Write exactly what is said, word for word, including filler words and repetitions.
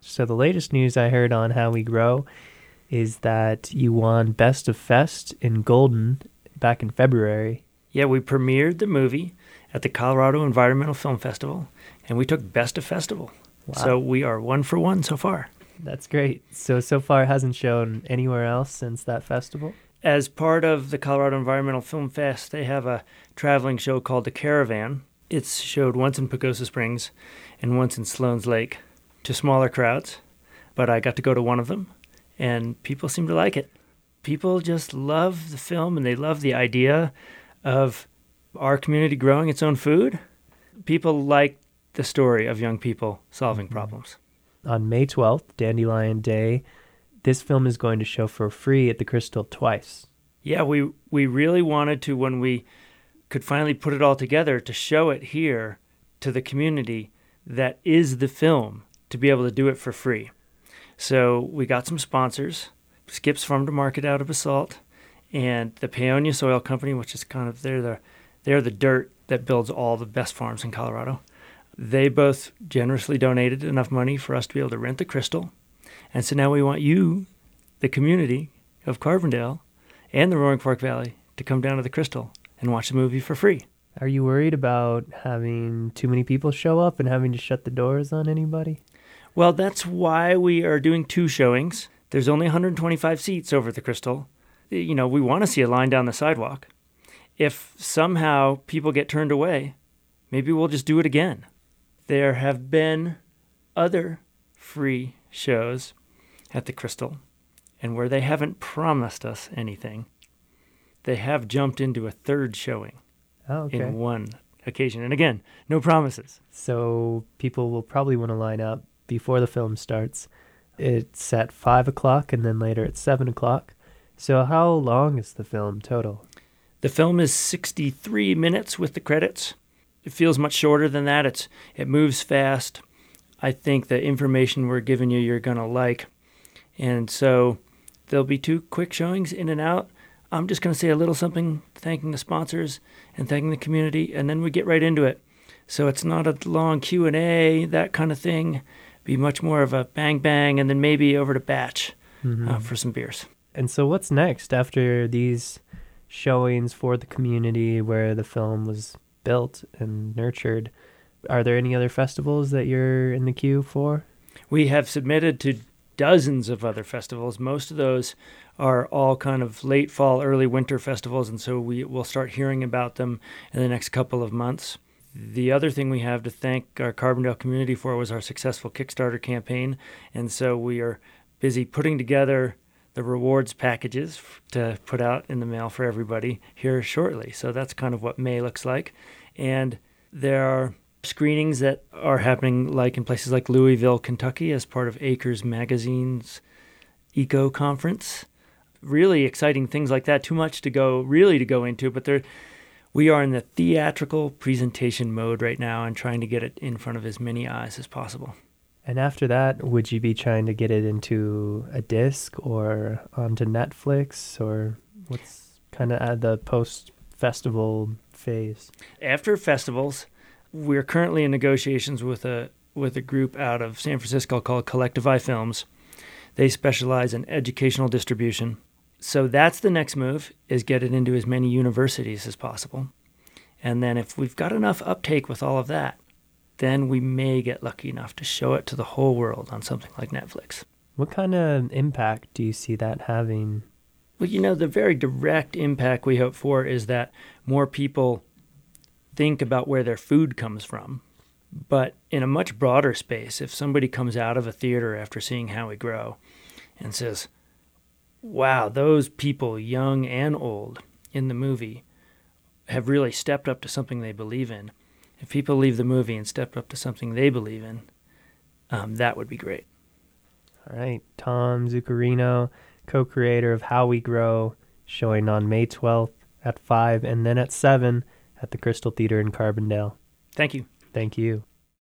So the latest news I heard on How We Grow is that you won Best of Fest in Golden back in February. Yeah, we premiered the movie at the Colorado Environmental Film Festival, and we took Best of Festival. Wow. So we are one for one so far. That's great. So, so far it hasn't shown anywhere else since that festival? As part of the Colorado Environmental Film Fest, they have a traveling show called The Caravan. It's showed once in Pagosa Springs and once in Sloan's Lake to smaller crowds, but I got to go to one of them, and people seem to like it. People just love the film, and they love the idea of our community growing its own food. People like the story of young people solving mm-hmm. problems. On May twelfth, Dandelion Day, this film is going to show for free at the Crystal twice. Yeah, we, we really wanted to, when we could finally put it all together, to show it here to the community that is the film, to be able to do it for free. So we got some sponsors, Skip's Farm to Market out of Basalt, and the Paonia Soil Company, which is kind of, they're the, they're the dirt that builds all the best farms in Colorado. They both generously donated enough money for us to be able to rent the Crystal. And so now we want you, the community of Carbondale and the Roaring Fork Valley, to come down to the Crystal and watch the movie for free. Are you worried about having too many people show up and having to shut the doors on anybody? Well, that's why we are doing two showings. There's only one hundred twenty-five seats over at the Crystal. You know, we want to see a line down the sidewalk. If somehow people get turned away, maybe we'll just do it again. There have been other free shows at the Crystal, and where they haven't promised us anything, they have jumped into a third showing oh, okay. in one occasion. And again, no promises. So people will probably want to line up before the film starts. It's at five o'clock and then later at seven o'clock. So how long is the film total? The film is sixty-three minutes with the credits. It feels much shorter than that. It's It moves fast. I think the information we're giving you, you're going to like. And so there'll be two quick showings in and out. I'm just going to say a little something, thanking the sponsors and thanking the community, and then we get right into it. So it's not a long Q and A, that kind of thing. Be much more of a bang, bang, and then maybe over to Batch mm-hmm. uh, for some beers. And so what's next after these showings for the community where the film was built and nurtured? Are there any other festivals that you're in the queue for? We have submitted to dozens of other festivals. Most of those are all kind of late fall, early winter festivals, and so we will start hearing about them in the next couple of months. The other thing we have to thank our Carbondale community for was our successful Kickstarter campaign, and so we are busy putting together the rewards packages to put out in the mail for everybody here shortly. So that's kind of what May looks like. And there are screenings that are happening like in places like Louisville, Kentucky, as part of Acres Magazine's Eco Conference. Really exciting things like that. Too much to go, really to go into, but there, we are in the theatrical presentation mode right now and trying to get it in front of as many eyes as possible. And after that, would you be trying to get it into a disc or onto Netflix, or what's kind of at the post-festival phase? After festivals, we're currently in negotiations with a with a group out of San Francisco called Collectivi Films. They specialize in educational distribution. So that's the next move, is get it into as many universities as possible. And then if we've got enough uptake with all of that, then we may get lucky enough to show it to the whole world on something like Netflix. What kind of impact do you see that having? Well, you know, the very direct impact we hope for is that more people think about where their food comes from. But in a much broader space, if somebody comes out of a theater after seeing How We Grow and says, wow, those people, young and old, in the movie have really stepped up to something they believe in. If people leave the movie and step up to something they believe in, um, that would be great. All right. Tom Zuccarino, co-creator of How We Grow, showing on May twelfth at five and then at seven at the Crystal Theater in Carbondale. Thank you. Thank you.